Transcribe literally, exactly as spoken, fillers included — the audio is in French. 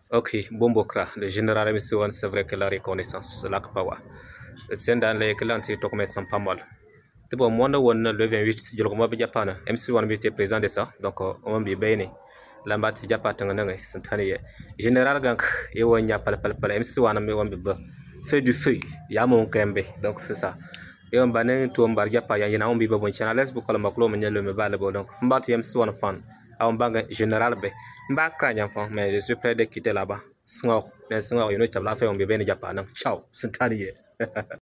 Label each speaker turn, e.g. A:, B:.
A: Ok, Bombokra, le général M C un, c'est vrai que la reconnaissance, c'est là que pas. C'est dans les clans qui sont pas mal. C'est bon, moi, le vingt-huit, je le vois Japan. M C un était présent de ça, donc on va bien. Lambat Japan, c'est un général Gank, et on y a pas le M C un, mais on peut faire du feu, il y a mon Kembe, donc c'est ça. Et on banne tout un bar Japan, il y a un bibo bon channel, laisse beaucoup le maclo, mais le me balabo, donc Fumbat M C un fan. On bang général B. Mba craigne enfant, mais je suis prêt de quitter là-bas. Sngor, mais Sngor, you know, tu as fait un bébé au Japon. Ciao, c'est